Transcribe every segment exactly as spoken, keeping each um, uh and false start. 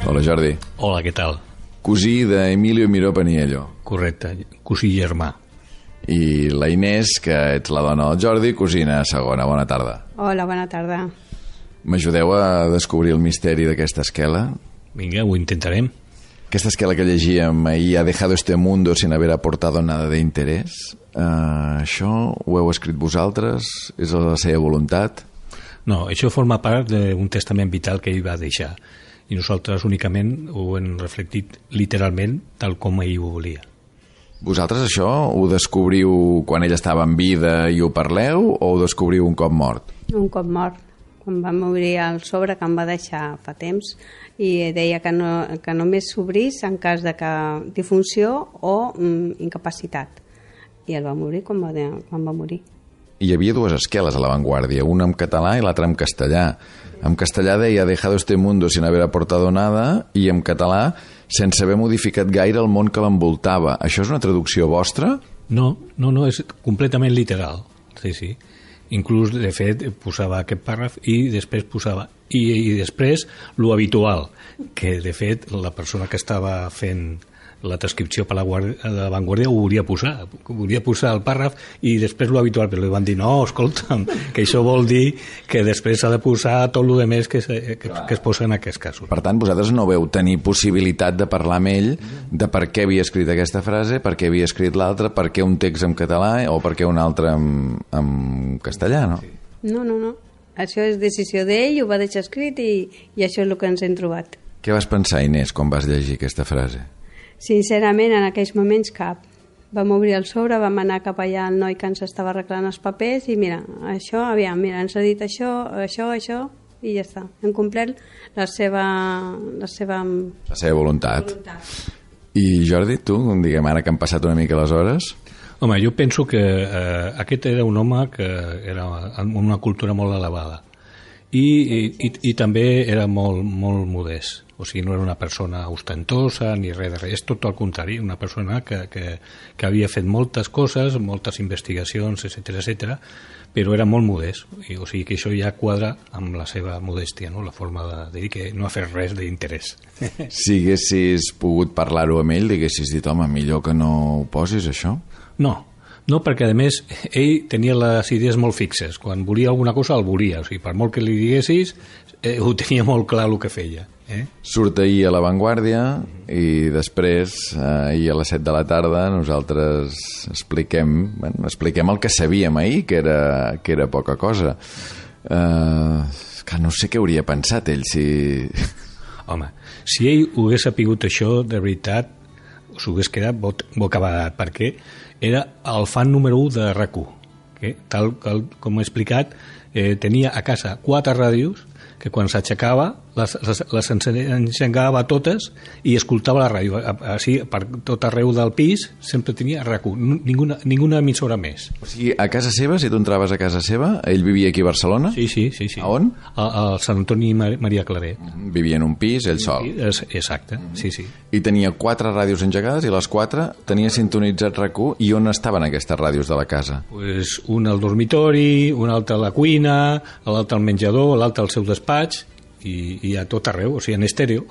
Hola, Jordi. Hola, què tal? Cosí d'Emilio Miró Paniello. Correcte, cosí germà. I la Inés, que ets la dona del Jordi, cosina segona. Bona tarda. Hola, bona tarda. M'ajudeu a descobrir el misteri d'aquesta esquela? Vinga, ho intentarem. Aquesta esquela que llegíem ahir, ha dejado este mundo sin haber aportado nada de interés. Uh, això ho heu escrit vosaltres? És la seva voluntat? No, això forma part d'un testament vital que ell va deixar. I nosaltres únicament ho hem reflectit literalment tal com ell ho volia. Vosaltres això ho descobriu quan ell estava en vida i ho parleu, o ho descobriu un cop mort? Un cop mort, quan vam obrir el sobre que em va deixar fa temps, i deia que, no, que només s'obrís en cas de que disfunció o mm, incapacitat. I el va morir quan va, quan va morir. Hi havia dues esqueles a La Vanguardia, una en català i l'altra en castellà. En castellà deia dejado este mundo sin haber aportado nada, i en català sense haver modificat gaire el món que l'envoltava. Això és una traducció vostra? No, no, no, és completament literal. Sí, sí. Inclús, de fet, posava aquest pàrraf i després posava i, i després lo habitual, que de fet la persona que estava fent la transcripció per la, guàrdia, la Vanguardia ho volia posar, volia posar el pàrraf i després lo habitual, però li van dir no, escolta'm, que això vol dir que després s'ha de posar tot el més que, que, que es posa en aquests casos. Per tant, vosaltres no veu tenir possibilitat de parlar amb ell de per què havia escrit aquesta frase, per què havia escrit l'altra, per què un text en català o per què un altre en, en castellà, no? No, no, no. Això és decisió d'ell, ho va deixar escrit i, i això és el que ens hem trobat. Què vas pensar, Inés, quan vas llegir aquesta frase? Sincerament, en aquells moments cap. Vam obrir el sobre, vam anar cap allà al noi que ens estava arreglant els papers i mira, això, aviam, mira, ens ha dit això, això, això i ja està. Hem complert la seva... La seva, la seva voluntat. voluntat. I Jordi, tu, diguem ara que han passat una mica les hores... Home, jo penso que eh, aquest era un home que era amb una cultura molt elevada i, i, i, i també era molt, molt modest. O sigui, no era una persona ostentosa ni res de res, és tot el contrari, una persona que, que, que havia fet moltes coses, moltes investigacions, etcètera, etcètera, però era molt modest, i, o sigui que això ja quadra amb la seva modèstia, no? La forma de dir que no ha fet res d'interès. Si haguessis pogut parlar-ho amb ell, haguessis dit, home, millor que no ho posis, això? No, no, perquè a més ell tenia les idees molt fixes, quan volia alguna cosa el volia, o sigui, per molt que li diguessis eh, ho tenia molt clar el que feia. Eh? Surt ahir a La Vanguardia i després, eh, ahir a les set de la tarda, nosaltres expliquem, bueno, expliquem el que sabíem ahir, que era, que era poca cosa. Eh, que no sé què hauria pensat ell, si... Home, si ell ho hagués sapigut això, de veritat, s'ho hagués quedat bocabadat, perquè era el fan número u de R A C U, que, tal com he explicat, eh, tenia a casa quatre ràdios que quan s'aixecava les, les, les engegava totes i escoltava la ràdio. Així, per tot arreu del pis sempre tenia R A C U, ninguna, ninguna emissora més. O sigui, a casa seva, si tu entraves a casa seva, ell vivia aquí a Barcelona? Sí, sí, sí. sí. A on? A, a Sant Antoni Maria Claret. Vivia en un pis, ell sol. Exacte, sí, sí. I tenia quatre ràdios engegades i les quatre tenia sintonitzat R A C U. I on estaven aquestes ràdios de la casa? Pues un al dormitori, un altre a la cuina, l'altre al menjador, l'altre al seu despatx, i, i a tot arreu, o sigui, en estèreo.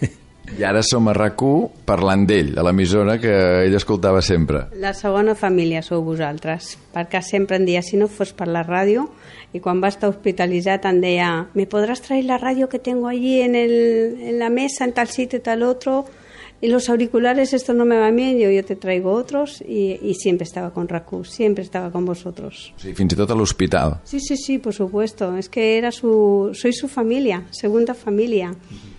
I ara som a R A C U parlant d'ell, a l'emissora que ell escoltava sempre. La segona família sou vosaltres, perquè sempre em deia, si no fos per la ràdio, i quan va estar hospitalitzat em deia, ¿me podrás traer la radio que tengo allí en, el, en la mesa, en tal sitio y tal otro? Y los auriculares, esto no me va bien, yo, yo te traigo otros, y, y siempre estaba con R A C U, siempre estaba con vosotros. Sí, fins i tot a l'hospital. Sí, sí, sí, por supuesto, es que era su, soy su familia, segunda familia.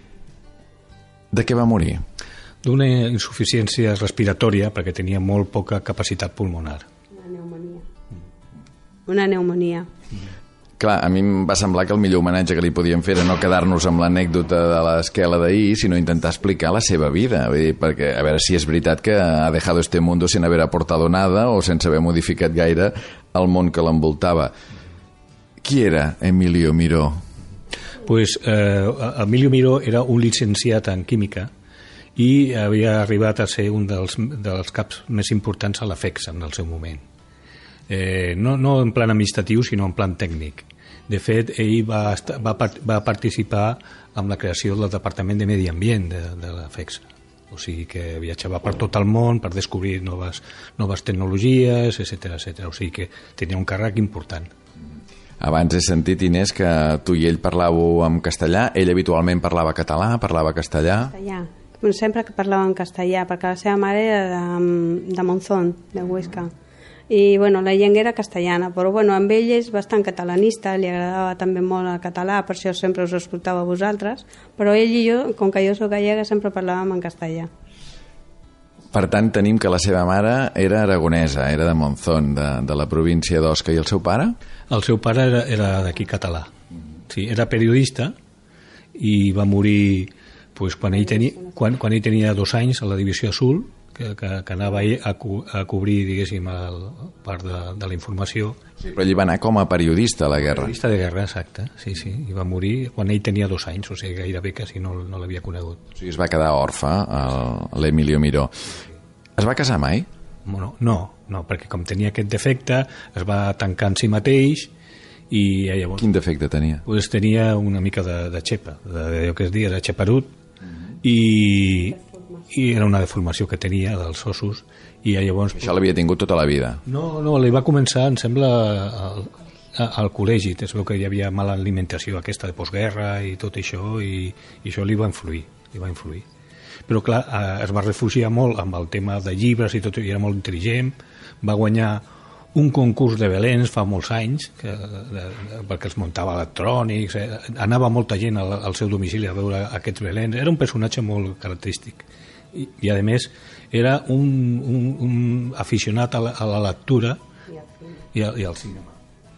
De què va morir? D'una insuficiència respiratòria, perquè tenia molt poca capacitat pulmonar. Una pneumonia. Una pneumonia. Clar, a mi em va semblar que el millor homenatge que li podíem fer era no quedar-nos amb l'anècdota de l'esquela d'ahir, sinó intentar explicar la seva vida. Vull dir, perquè, a veure si és veritat que ha dejado este mundo sin haber aportado nada o sense haver modificat gaire el món que l'envoltava. Qui era Emilio Miró? Pues, eh, Emilio Miró era un llicenciat en química i havia arribat a ser un dels, dels caps més importants a l'A F E X en el seu moment. Eh, no, no en plan administratiu, sinó en plan tècnic. De fet, ell va, estar, va, va participar en la creació del Departament de Medi Ambient de, de la FECSA. O sigui que viatjava per tot el món per descobrir noves, noves tecnologies, etcètera, etcètera. O sigui que tenia un càrrec important. Abans he sentit, Inés, que tu i ell parlàveu en castellà. Ell habitualment parlava català, parlava castellà. Castellà. Sempre que parlava en castellà, perquè la seva mare era de, de Monzón, de Huesca. I bueno, la llengua era castellana, però bueno, amb ell és bastant catalanista, li agradava també molt el català, per això sempre us escoltava a vosaltres, però ell i jo, com que jo soc gallega, sempre parlàvem en castellà. Per tant, tenim que la seva mare era aragonesa, era de Monzón, de, de la província d'Osca. I el seu pare? El seu pare era, era d'aquí català. Sí, era periodista i va morir pues, quan, ell tenia, quan, quan ell tenia dos anys a la Divisió Azul, que, que, que anava ell a, co a cobrir, diguéssim, el, part de, de la informació. Sí, però ell va anar com a periodista a la guerra. Periodista de guerra, exacte, sí, sí. I va morir quan ell tenia dos anys, o sigui, gairebé quasi no, no l'havia conegut. O sigui, es va quedar orfe, l'Emilio Miró. Es va casar mai? Bueno, no, no, perquè com tenia aquest defecte, es va tancar en si mateix i llavors... Quin defecte tenia? Pues tenia una mica de, de xepa, d'allò que es dia, de xeperut, i, i era una deformació que tenia dels ossos, i llavors... Això l'havia tingut tota la vida? No, no, li va començar, em sembla, al, al col·legi. Es veu que hi havia mala alimentació aquesta de postguerra i tot això, i, i això li va influir, li va influir. Però clar, es va refugiar molt amb el tema de llibres i tot, i era molt intel·ligent, va guanyar un concurs de Belens fa molts anys, que, de, de, perquè els muntava electrònics, eh, anava molta gent al, al seu domicili a veure aquests Belens, era un personatge molt característic. I, i a més, era un, un, un aficionat a la, a la lectura i, a, i al cinema.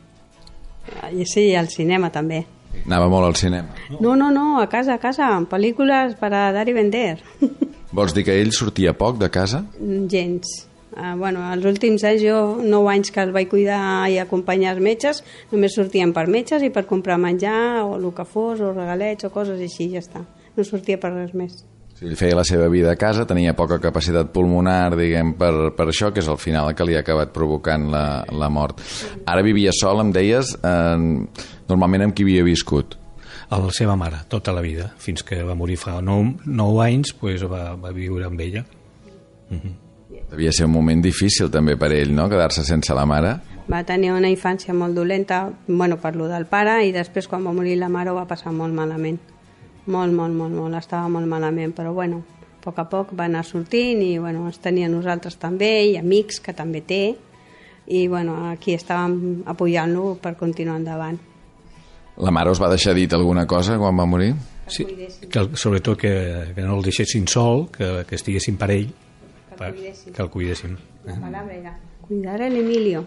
Sí, al cinema també. Anava molt al cinema. No, no, no, a casa, a casa, pel·lícules per a dar i vender. Vols dir que ell sortia poc de casa? Gens. Uh, bueno, els últims anys, jo, nou anys que el vaig cuidar i acompanyar els metges, només sortien per metges i per comprar menjar o el que fos, o regalets o coses així, ja està. No sortia per res més. Si ell feia la seva vida a casa, tenia poca capacitat pulmonar, diguem, per, per això, que és al final el que li ha acabat provocant la, la mort. Ara vivia sol, em deies, eh, normalment amb qui havia viscut? A la seva mare, tota la vida, fins que va morir fa nou, nou anys, pues va, va viure amb ella. Uh-huh. Devia ser un moment difícil també per ell, no?, quedar-se sense la mare. Va tenir una infància molt dolenta, bueno, per lo del pare, i després quan va morir la mare ho va passar molt malament. Molt, molt, molt, molt, estava molt malament, però bueno, a poc a poc va anar sortint i bueno, ens tenia nosaltres també, i amics que també té, i bueno, aquí estàvem apoyant-lo per continuar endavant. La mare us va deixar dit alguna cosa quan va morir? Sí, que, sobretot que, que no el deixessin sol, que, que estiguessin per ell, que el cuidessin. Que el cuidessin. La palabra era cuidar a l'Emilio.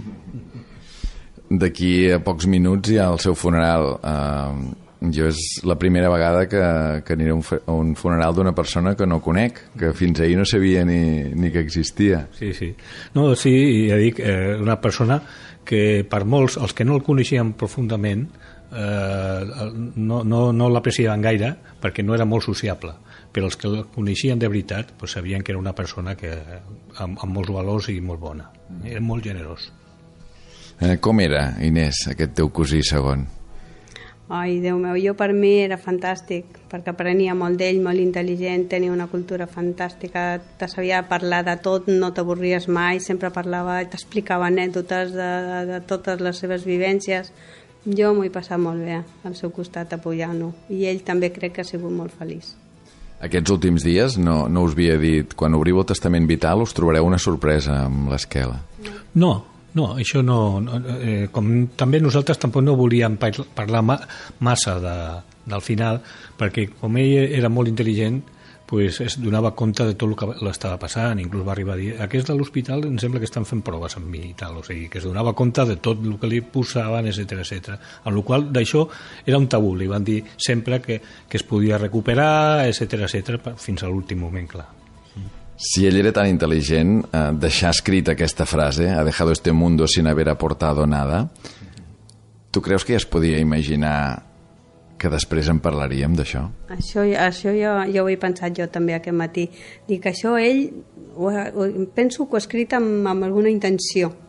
D'aquí a pocs minuts hi ha el seu funeral. Uh, jo és la primera vegada que, que aniré a un, a un funeral d'una persona que no conec, que fins ahir no sabia ni, ni que existia. Sí, sí. No, sí, ja dic, eh, una persona que per molts, els que no el coneixien profundament, eh, no, no, no l'aprecien gaire perquè no era molt sociable, però els que el coneixien de veritat pues, sabien que era una persona que, amb, amb molts valors i molt bona. Era molt generós. Eh, com era, Inés, aquest teu cosí segon? Ai, Déu meu, jo per mi era fantàstic, perquè aprenia molt d'ell, molt intel·ligent, tenia una cultura fantàstica, te sabia parlar de tot, no t'avorries mai, sempre parlava, t'explicava anècdotes de, de, de totes les seves vivències. Jo m'ho he passat molt bé al seu costat apoyant-lo, i ell també crec que ha sigut molt feliç. Aquests últims dies no, no us havia dit, quan obriu el testament vital us trobareu una sorpresa amb l'esquela? No, no, això no, no eh, com també nosaltres tampoc no volíem parlar ma, massa de, del final, perquè com ell era molt intel·ligent, pues es donava compte de tot el que l'estava passant, inclús va arribar a dir, aquest de l'hospital em sembla que estan fent proves amb mi i tal, o sigui, que es donava compte de tot el que li posaven, etcètera, etcètera. Amb la qual d'això era un tabú, li van dir sempre que, que es podia recuperar, etcètera, etcètera, fins a l'últim moment, clar. Si ell era tan intel·ligent, eh, deixar escrita aquesta frase, ha dejado este mundo sin haber aportado nada, tu creus que ja es podia imaginar que després en parlaríem d'això? Això, això ja, ja ho he pensat jo també aquest matí. Dic, això ell, ho, ho, penso que ho ha escrit amb, amb alguna intenció,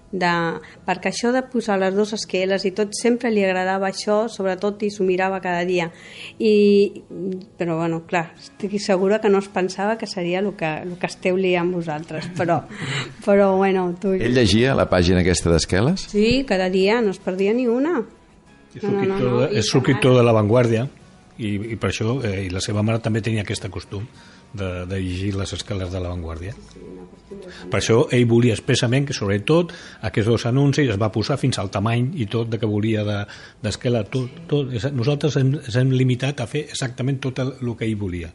de, perquè això de posar les dues esqueles i tot, sempre li agradava això, sobretot, i s'ho mirava cada dia. I, però, bueno, clar, estic segura que no es pensava que seria el que, el que esteu liant vosaltres, però, però bueno... Tu... Ell llegia la pàgina aquesta d'esqueles? Sí, cada dia, no es perdia ni una. És no, no, no, no. És subscriptor de La Vanguardia, i, i per això, eh, i la seva mare també tenia aquest costum de, de llegir les esqueles de La Vanguardia. Per això ell volia expressament que, sobretot, aquests dos anuncis es va posar fins al tamany i tot de que volia d'esquela. De, tot, tot. Nosaltres ens hem limitat a fer exactament tot el, el que ell volia.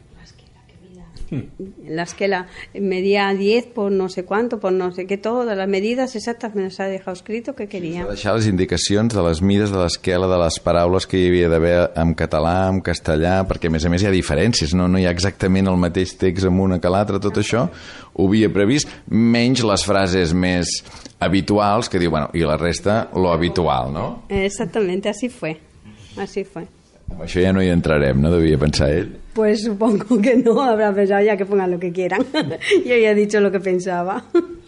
La esquela medía diez por no sé cuánto, por no sé qué, todas las medidas exactas me las ha dejado escrito que quería. Ha deixat les indicacions de les mides de l'esquela, de les paraules que hi havia d'haver en català, en castellà, perquè a més a més hi ha diferències, no, no hi ha exactament el mateix text en una que l'altra, tot això ho havia previst, menys les frases més habituals que diu, bueno, i la resta, lo habitual, no? Exactamente, así fue, así fue. Amb això ja no hi entrarem, no devia pensar ell? Pues supongo que no, habrá pensado ya que pongan lo que quieran. Yo ya he dicho lo que pensaba.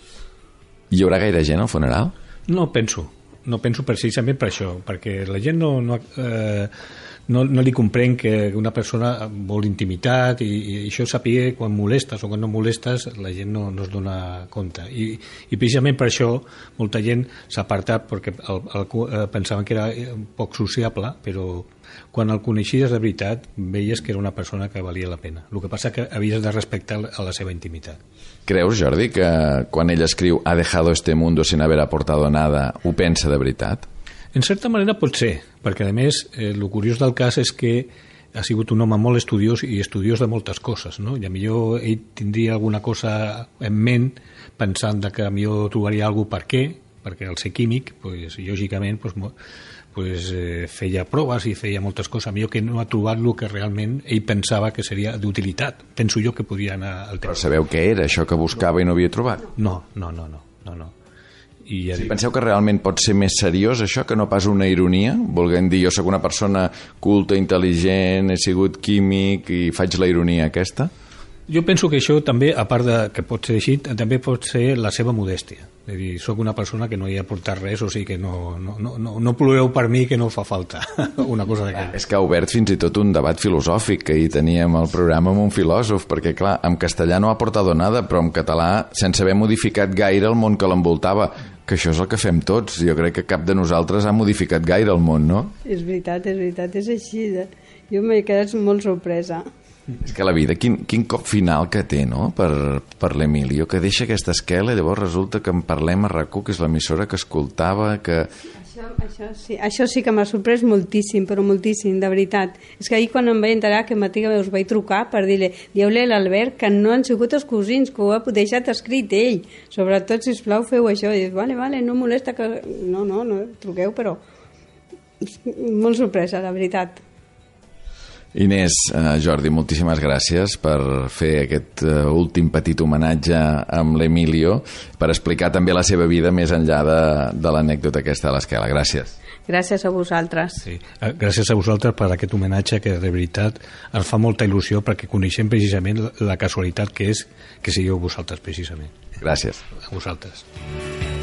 Hi haurà gaire gent al funeral? No penso, no penso precisament per això, perquè la gent no, no, eh, no, no li comprèn que una persona vol intimitat i, i això saber quan molestes o quan no molestes la gent no, no es dona compte i, i precisament per això molta gent s'ha apartat perquè el, el, el, pensaven que era poc sociable, però quan el coneixies de veritat veies que era una persona que valia la pena. El que passa que havies de respectar a la seva intimitat. Creus, Jordi, que quan ell escriu ha dejado este mundo sin haber aportado nada, ho pensa de veritat? En certa manera pot ser, perquè a més eh, el curiós del cas és que ha sigut un home molt estudiós i estudiós de moltes coses, no? I a millor ell tindria alguna cosa en ment pensant que a millor trobaria alguna per què, perquè al ser químic, pues, lògicament, pues, pues, eh, feia proves i feia moltes coses, a millor que no ha trobat el que realment ell pensava que seria d'utilitat. Penso jo que podria anar al temps. Però sabeu què era això que buscava i no havia trobat? No, no, no, no. no, no. I ja si dic... penseu que realment pot ser més seriós això, que no pas una ironia? Volguem dir, jo soc una persona culta, intel·ligent, he sigut químic i faig la ironia aquesta? Jo penso que això també, a part de que pot ser així, també pot ser la seva modèstia. És a dir, soc una persona que no hi ha aportat res, o sigui que no, no, no, no, no ploreu per mi que no fa falta una cosa d'aquella. És que ha obert fins i tot un debat filosòfic que ahir teníem al programa amb un filòsof, perquè clar, en castellà no ha aportat nada, però en català, sense haver modificat gaire el món que l'envoltava, que això és el que fem tots. Jo crec que cap de nosaltres ha modificat gaire el món, no? És veritat, és veritat, és així. Jo m'he quedat molt sorpresa. És que la vida, quin, quin cop final que té, no?, per, per l'Emilio, que deixa aquesta esquela i llavors resulta que en parlem a RAC u, que és l'emissora que escoltava, que... Això, això, sí, això sí que m'ha sorprès moltíssim, però moltíssim, de veritat. És que ahir quan em vaig enterar que Matilde us vaig trucar per dir-li, dieu-li a l'Albert que no han sigut els cosins, que ho ha deixat escrit ell. Sobretot, sisplau, feu això. I dius, vale, vale, no molesta que... No, no, no, truqueu, però... Molt sorpresa, la veritat. Inés, eh, Jordi, moltíssimes gràcies per fer aquest eh, últim petit homenatge amb l'Emilio, per explicar també la seva vida més enllà de, de l'anècdota aquesta de l'esquela. Gràcies. Gràcies a vosaltres. Sí. Gràcies a vosaltres per aquest homenatge que de veritat ens fa molta il·lusió perquè coneixem precisament la casualitat que és que sigueu vosaltres precisament. Gràcies. A vosaltres.